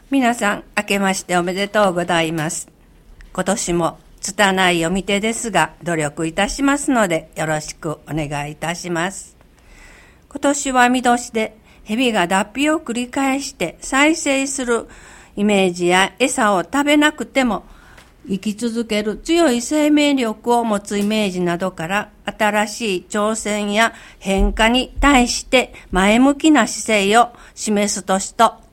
皆さん、明けましておめでとうございます。今年も拙い読み手ですが、努力いたしますので、よろしくお願いいたします。今年は見年で、蛇が脱皮を繰り返して再生するイメージや餌を食べなくても生き続ける強い生命力を持つイメージなどから、新しい挑戦や変化に対して前向きな姿勢を示す年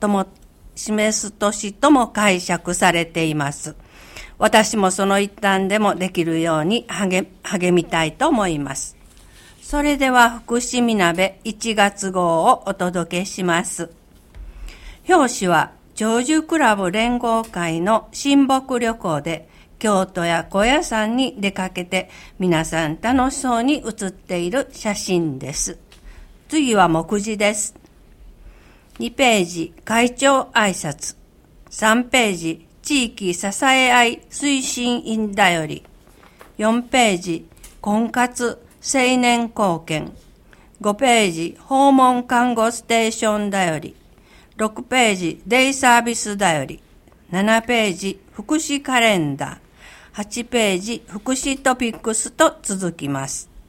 とも解釈されています。私もその一端でもできるように励みたいと思います。それでは福祉みなべ1月号をお届けします。表紙は長寿クラブ連合会の親睦旅行で京都や高野山に出かけて皆さん楽しそうに写っている写真です。次は目次です。2ページ会長挨拶、3ページ地域支え合い推進員だより、4ページ婚活青年貢献、5ページ訪問看護ステーションだより、6ページデイサービスだより、7ページ福祉カレンダー、8ページ福祉トピックスと続きます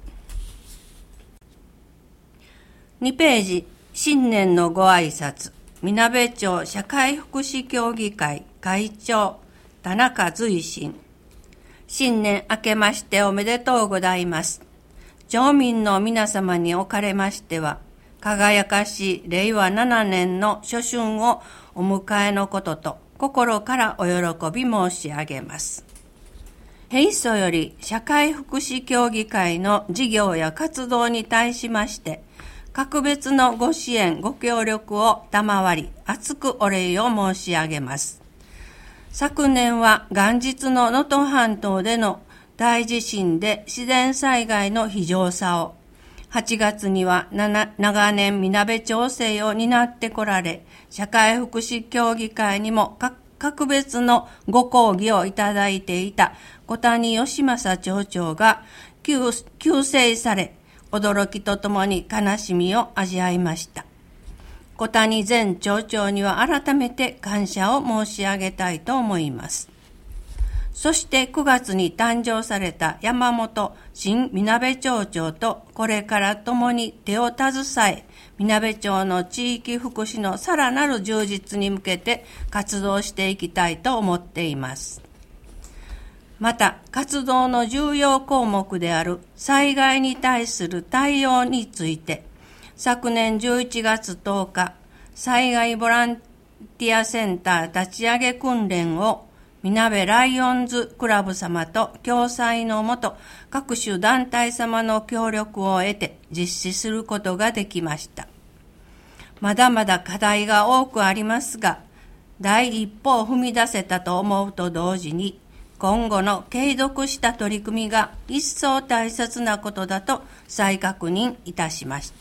。2ページ新年のご挨拶、みなべ町社会福祉協議会会長田中随心。新年明けましておめでとうございます。町民の皆様におかれましては、輝かしい令和7年の初春をお迎えのことと心からお喜び申し上げます。平素より社会福祉協議会の事業や活動に対しまして、格別のご支援ご協力を賜り、厚くお礼を申し上げます。昨年は元日の能登半島での大地震で自然災害の非常さを、8月には長年みなべ町政を担ってこられ、社会福祉協議会にも格別のご講義をいただいていた小谷義正町長が急逝され、驚きとともに悲しみを味わいました。小谷前町長には改めて感謝を申し上げたいと思います。そして9月に誕生された山本新みなべ町長とこれから共に手を携え、みなべ町の地域福祉のさらなる充実に向けて活動していきたいと思っています。また、活動の重要項目である災害に対する対応について、昨年11月10日、災害ボランティアセンター立ち上げ訓練をみなべライオンズクラブ様と共催のもと、各種団体様の協力を得て実施することができました。まだまだ課題が多くありますが、第一歩を踏み出せたと思うと同時に、今後の継続した取り組みが一層大切なことだと再確認いたしました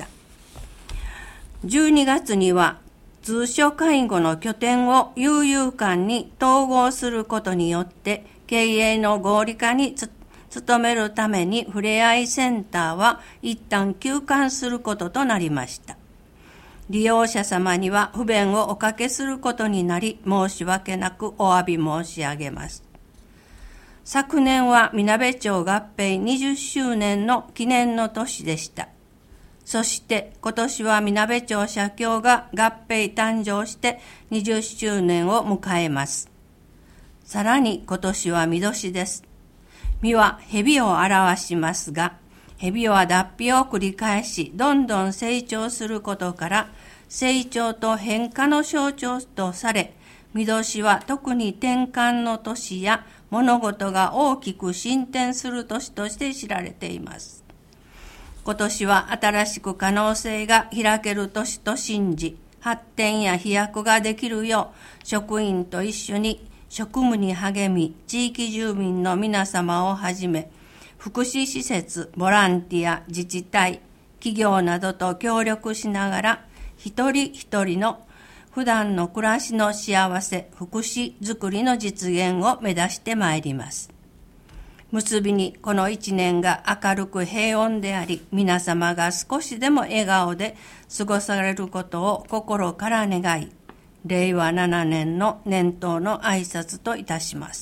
。12月には通所介護の拠点を悠々館に統合することによって経営の合理化に努めるためにふれあいセンターは一旦休館することとなりました。利用者様には不便をおかけすることになり申し訳なくお詫び申し上げます。昨年はみなべ町合併20周年の記念の年でした。そして今年はみなべ町社協が合併誕生して20周年を迎えます。さらに今年は見年です。見は蛇を表しますが、蛇は脱皮を繰り返しどんどん成長することから成長と変化の象徴とされ、見年は特に転換の年や物事が大きく進展する年として知られています。今年は新しく可能性が開ける年と信じ、発展や飛躍ができるよう、職員と一緒に職務に励み、地域住民の皆様をはじめ、福祉施設、ボランティア、自治体、企業などと協力しながら、一人一人の普段の暮らしの幸せ、福祉づくりの実現を目指してまいります。結びにこの一年が明るく平穏であり、皆様が少しでも笑顔で過ごされることを心から願い、 令和7年の年頭の挨拶といたします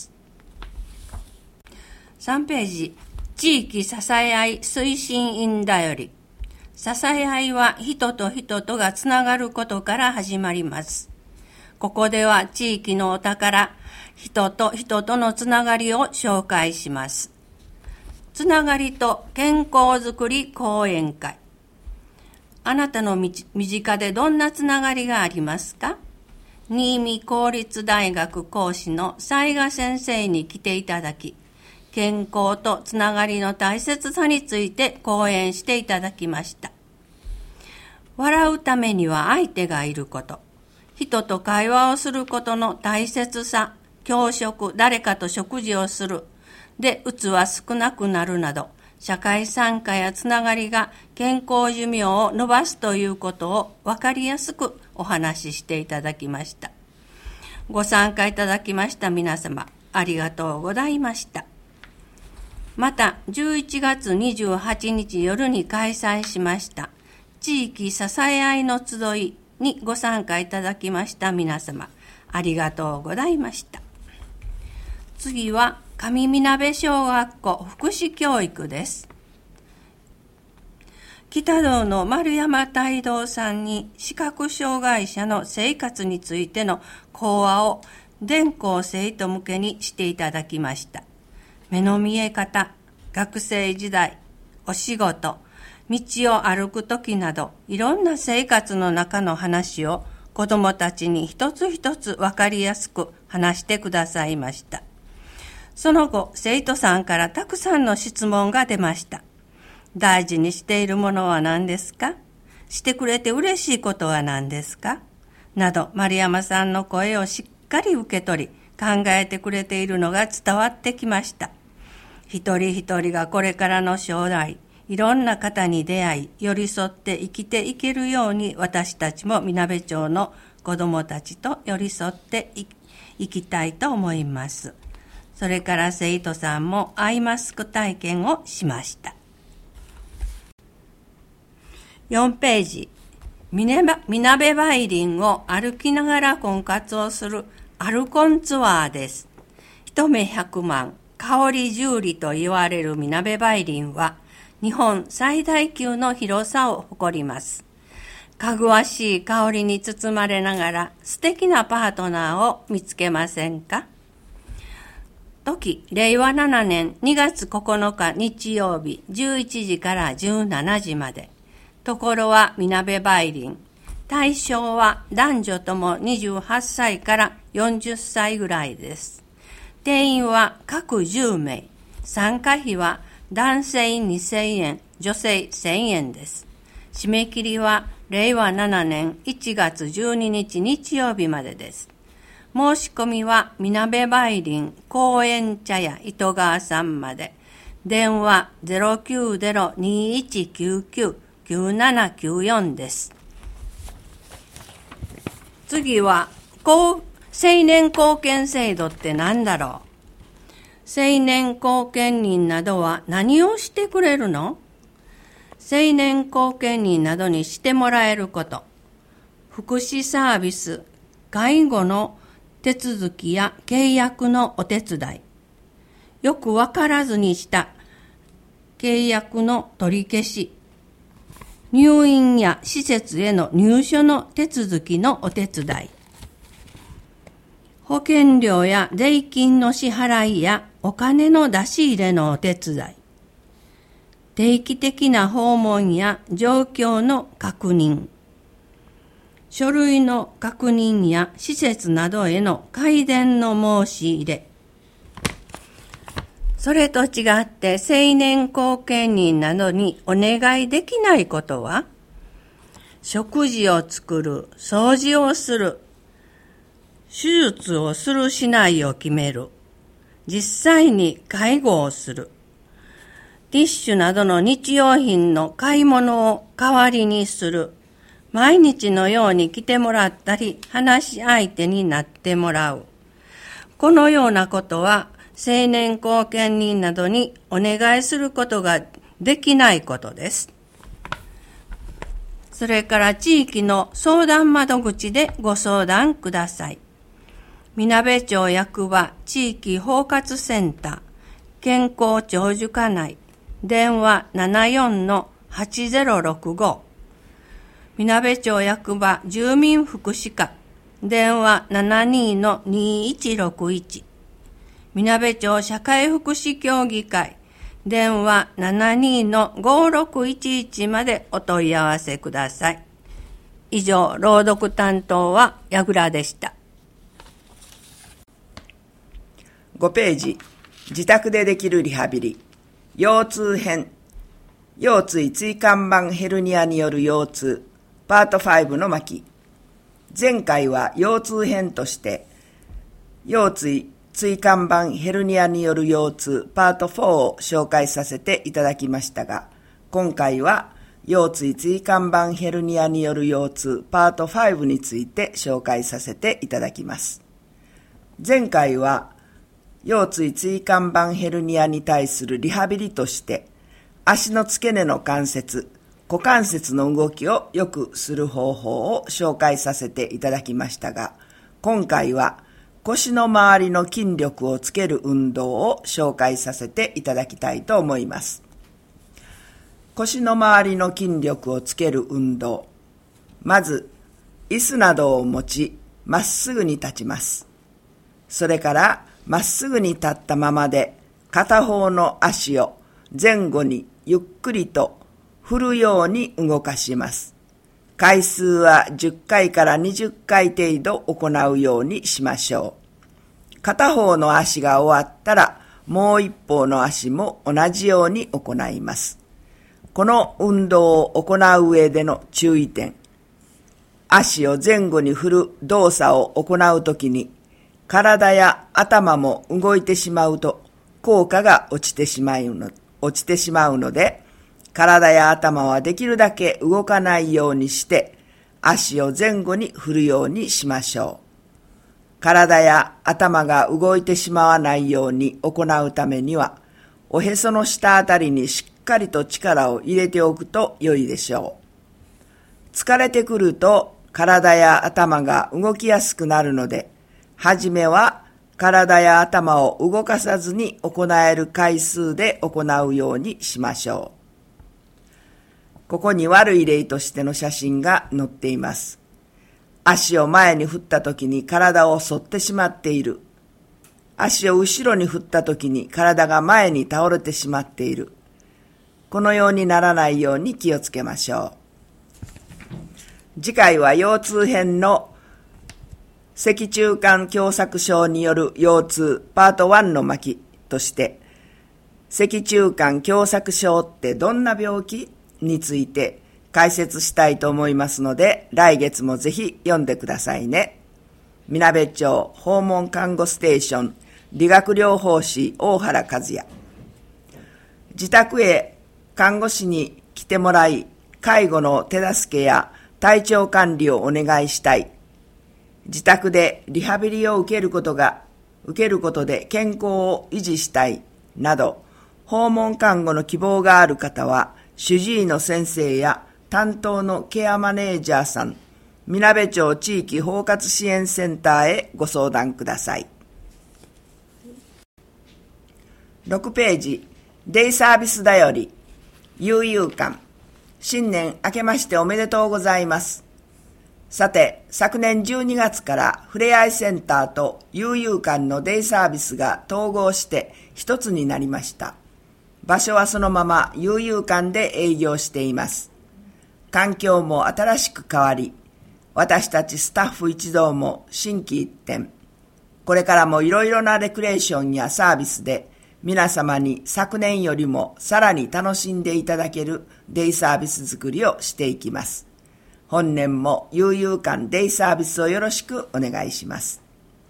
。3ページ、地域支え合い推進員だより。支え合いは人と人とがつながることから始まります。ここでは地域のお宝、人と人とのつながりを紹介します。つながりと健康づくり講演会。あなたの身近でどんなつながりがありますか？新見公立大学講師の雑賀先生に来ていただき、健康とつながりの大切さについて講演していただきました。笑うためには相手がいること、人と会話をすることの大切さ、教食、誰かと食事をする、で、うつは少なくなるなど、社会参加やつながりが健康寿命を伸ばすということを分かりやすくお話ししていただきました。ご参加いただきました皆様、ありがとうございました。また、11月28日夜に開催しました地域支え合いの集いにご参加いただきました皆様、ありがとうございました。次は上みなべ小学校福祉教育です。北道の丸山大道さんに視覚障害者の生活についての講話を全校生徒向けにしていただきました。目の見え方、学生時代、お仕事、道を歩くときなど、いろんな生活の中の話を子どもたちに一つ一つわかりやすく話してくださいました。その後、生徒さんからたくさんの質問が出ました。大事にしているものは何ですか？してくれて嬉しいことは何ですか？など、丸山さんの声をしっかり受け取り、考えてくれているのが伝わってきました。一人一人がこれからの将来、いろんな方に出会い、寄り添って生きていけるように、私たちもみなべ町の子どもたちと寄り添っていきたいと思います。それから生徒さんもアイマスク体験をしました。4ページ、みなべ梅林を歩きながら婚活をするアルコンツアーです。一目100万、香り十里と言われるみなべ梅林は、日本最大級の広さを誇ります。かぐわしい香りに包まれながら素敵なパートナーを見つけませんか？時、令和7年2月9日日曜日11時から17時まで。ところはみなべ梅林。対象は男女とも28歳から40歳ぐらいです。定員は各10名。参加費は男性2000円、女性1000円です。締め切りは令和7年1月12日日曜日までです。申し込みはみなべ梅林公園茶屋糸川さんまで。電話 090-2199-9794 です。次は青年貢献制度って何だろう？青年貢献人などは何をしてくれるの？青年貢献人などにしてもらえること。福祉サービス、介護の手続きや契約のお手伝い。よくわからずにした契約の取り消し。入院や施設への入所の手続きのお手伝い。保険料や税金の支払いやお金の出し入れのお手伝い。定期的な訪問や状況の確認。書類の確認や施設などへの改善の申し入れ。それと違って青年貢献人などにお願いできないことは、食事を作る、掃除をする、手術をするしないを決める、実際に介護をする、ティッシュなどの日用品の買い物を代わりにする、毎日のように来てもらったり、話し相手になってもらう。このようなことは、青年貢献人などにお願いすることができないことです。 それから地域の相談窓口でご相談ください。みなべ町役場地域包括センター健康長寿課内電話 74-8065 みなべ町役場住民福祉課電話 72-2161 みなべ町社会福祉協議会電話 72-5611 までお問い合わせください。以上、朗読担当は矢倉でした。 5ページ、自宅でできるリハビリ、腰痛編、腰椎椎間板ヘルニアによる腰痛、パート5の巻。前回は腰痛編として、腰椎椎間板ヘルニアによる腰痛パート4を紹介させていただきましたが、今回は腰椎椎間板ヘルニアによる腰痛パート5について紹介させていただきます。前回は腰椎椎間板ヘルニアに対するリハビリとして、足の付け根の関節、股関節の動きを良くする方法を紹介させていただきましたが、今回は腰の周りの筋力をつける運動を紹介させていただきたいと思います。腰の周りの筋力をつける運動。まず、椅子などを持ち、まっすぐに立ちます。それから、まっすぐに立ったままで、片方の足を前後にゆっくりと振るように動かします。回数は10回から20回程度行うようにしましょう。片方の足が終わったら、もう一方の足も同じように行います。この運動を行う上での注意点。足を前後に振る動作を行うときに、体や頭も動いてしまうと、効果が落ちてしまうので、体や頭はできるだけ動かないようにして、足を前後に振るようにしましょう。体や頭が動いてしまわないように行うためには、おへその下あたりにしっかりと力を入れておくと良いでしょう。疲れてくると体や頭が動きやすくなるので、はじめは体や頭を動かさずに行える回数で行うようにしましょう。ここに悪い例としての写真が載っています。足を前に振った時に体を反ってしまっている。足を後ろに振った時に体が前に倒れてしまっている。このようにならないように気をつけましょう。次回は腰痛編の脊柱管狭窄症による腰痛パート1の巻として、脊柱管狭窄症ってどんな病気について解説したいと思いますので、来月もぜひ読んでくださいね。みなべ町訪問看護ステーション理学療法士大原和也。自宅へ看護師に来てもらい、介護の手助けや体調管理をお願いしたい。自宅でリハビリを受けることで健康を維持したいなど、訪問看護の希望がある方は、主治医の先生や担当のケアマネージャーさん、みなべ町地域包括支援センターへご相談ください。6ページ、デイサービスだより、悠々館。新年明けましておめでとうございます。さて、昨年12月からふれあいセンターと悠々館のデイサービスが統合して一つになりました。場所はそのまま悠々館で営業しています。環境も新しく変わり、私たちスタッフ一同も心機一転。これからもいろいろなレクレーションやサービスで皆様に昨年よりもさらに楽しんでいただけるデイサービス作りをしていきます。本年も悠々館デイサービスをよろしくお願いします。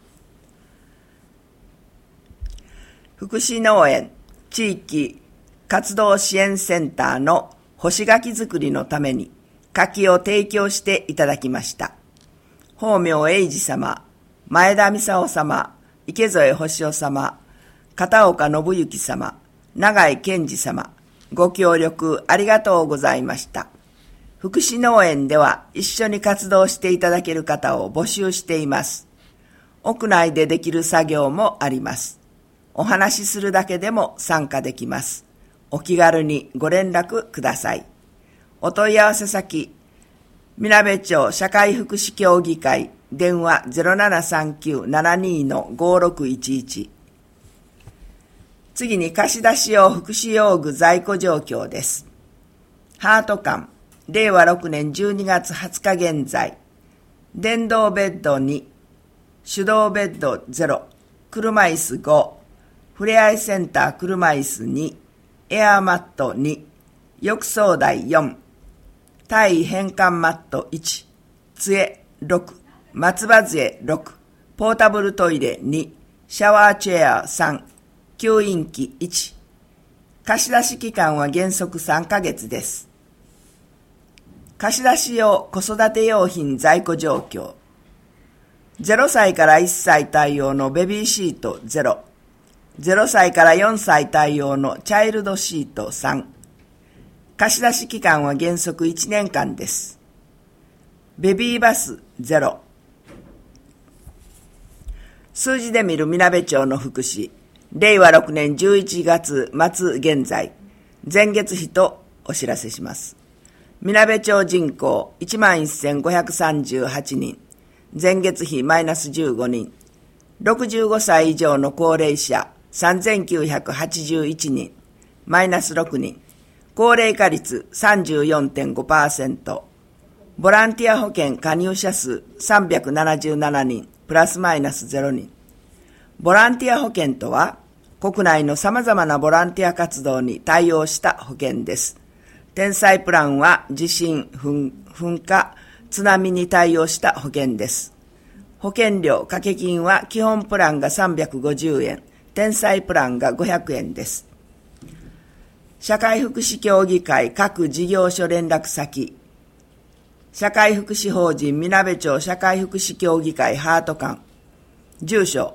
福祉農園地域活動支援センターの干し柿作りのために柿を提供していただきました。法明英二様、前田美沙夫様、池添星夫様、片岡信之様、永井健二様、ご協力ありがとうございました。 福祉農園では一緒に活動していただける方を募集しています。屋内でできる作業もあります。お話しするだけでも参加できます。お気軽にご連絡ください。お問い合わせ先、みなべ町社会福祉協議会、電話 0739-72-5611。次に貸し出し用福祉用具在庫状況です。ハート館、令和6年12月20日現在、電動ベッド2、手動ベッド0、車椅子5、ふれあいセンター車椅子2、エアーマット2、浴槽台4、体位変換マット1、杖6、松葉杖6、ポータブルトイレ2、シャワーチェア3、吸引機1。貸し出し期間は原則3ヶ月です。貸し出し用子育て用品在庫状況。0歳から1歳対応のベビーシート0、0歳から4歳対応のチャイルドシート3。貸し出し期間は原則1年間です。ベビーバス0。数字で見るみなべ町の福祉。令和6年11月末現在、前月比とお知らせします。みなべ町人口 11,538 人、前月比マイナス15人、65歳以上の高齢者 3,981 人、マイナス6人、高齢化率 34.5%、ボランティア保険加入者数377人、プラスマイナス0人。ボランティア保険とは、国内の様々なボランティア活動に対応した保険です。天災プランは地震、噴火、津波に対応した保険です。保険料掛け金は基本プランが350円、天災プランが500円です。社会福祉協議会各事業所連絡先、社会福祉法人みなべ町社会福祉協議会ハート館、住所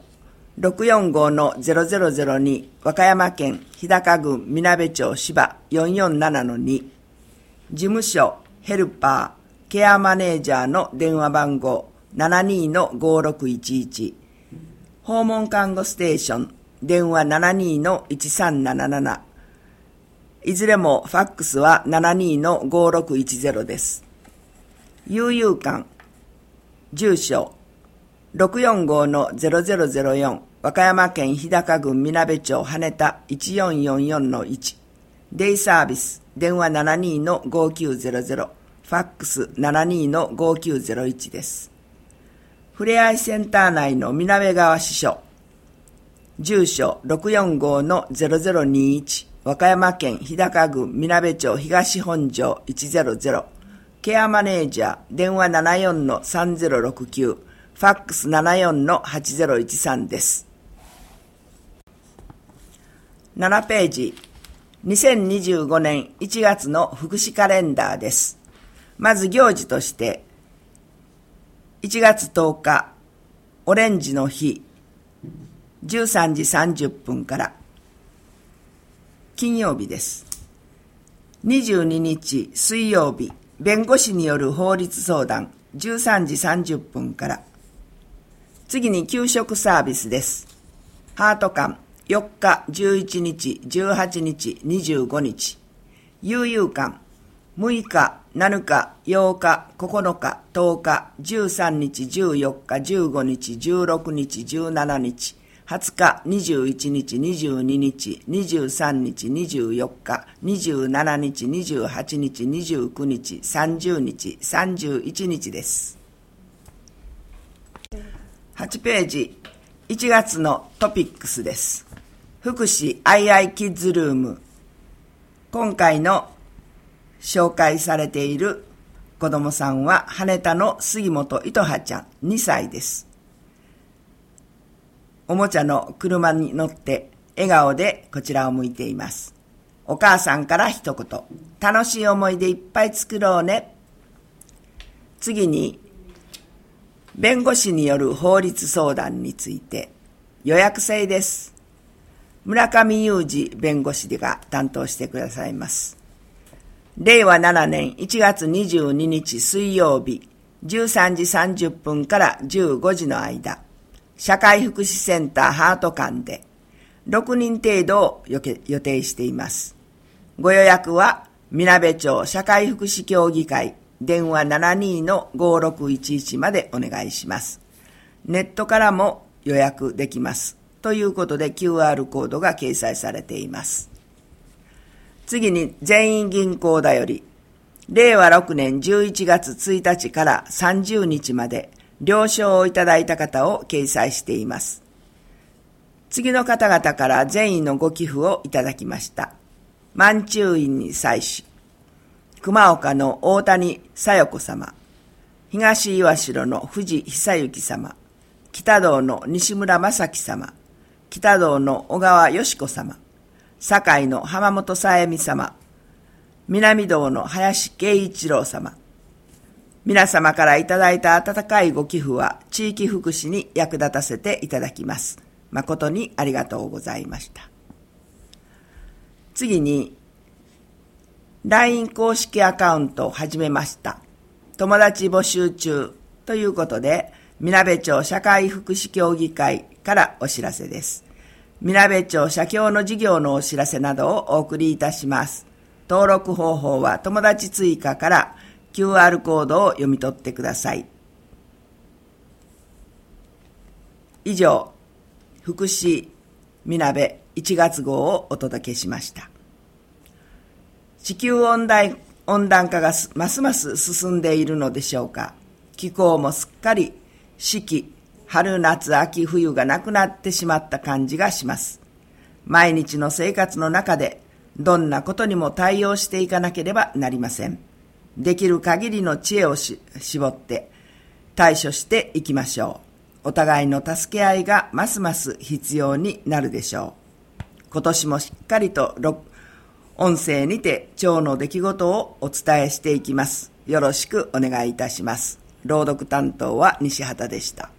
645-0002 和歌山県日高郡みなべ町芝 447-2、 事務所ヘルパーケアマネージャーの電話番号 72-5611、 訪問看護ステーション電話 72-1377、 いずれもファックスは 72-5610 です。悠々館、住所645-0004 和歌山県日高郡みなべ町羽田 1444-1、 デイサービス電話 72-5900、 ファックス 72-5901 です。ふれあいセンター内のみなべ川支所、住所 645-0021 和歌山県日高郡みなべ町東本庄100、ケアマネージャー電話 74-3069、ファックス 74-8013 です。7ページ、2025年1月の福祉カレンダーです。まず行事として、1月10日、オレンジの日、13時30分から、金曜日です。22日、水曜日、弁護士による法律相談、13時30分から。次に給食サービスです。ハート館、4日、11日、18日、25日。悠々館、6日、7日、8日、9日、10日、13日、14日、15日、16日、17日、20日、21日、22日、23日、24日、27日、28日、29日、30日、31日です。8ページ、1月のトピックスです。福祉IIキッズルーム。今回の紹介されている子供さんは羽田の杉本糸葉ちゃん2歳です。おもちゃの車に乗って笑顔でこちらを向いています。お母さんから一言、楽しい思い出いっぱい作ろうね。次に弁護士による法律相談について予約制です。村上裕二弁護士が担当してくださいます。 令和7年1月22日水曜日、13時30分から15時の間、社会福祉センターハート館で6人程度を予定しています。ご予約は、みなべ町社会福祉協議会電話 72-5611 までお願いします。ネットからも予約できます。ということで QR コードが掲載されています。次に全員銀行だより、令和6年11月1日から30日まで了承をいただいた方を掲載しています。次の方々から善意のご寄付をいただきました。万中院に際し、熊岡の大谷小代子様、東岩城の藤久幸様、北道の西村正樹様、北道の小川よし子様、堺の浜本さえみ様、南道の林圭一郎様、皆様からいただいた温かいご寄付は地域福祉に役立たせていただきます。誠にありがとうございました。次に、LINE 公式アカウントを始めました。友達募集中ということで、みなべ町社会福祉協議会からお知らせです。みなべ町社協の事業のお知らせなどをお送りいたします。登録方法は友達追加から QR コードを読み取ってください。以上、福祉みなべ1月号をお届けしました。地球温暖化がますます進んでいるのでしょうか。気候もすっかり四季、春夏秋冬がなくなってしまった感じがします。毎日の生活の中でどんなことにも対応していかなければなりません。できる限りの知恵を絞って対処していきましょう。お互いの助け合いがますます必要になるでしょう。今年もしっかりと音声にて町の出来事をお伝えしていきます。よろしくお願いいたします。朗読担当は西畑でした。